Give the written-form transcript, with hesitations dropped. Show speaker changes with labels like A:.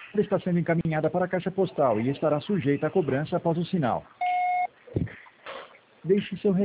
A: Ela está sendo encaminhada para a caixa postal e estará sujeita à cobrança após o sinal. Deixe seu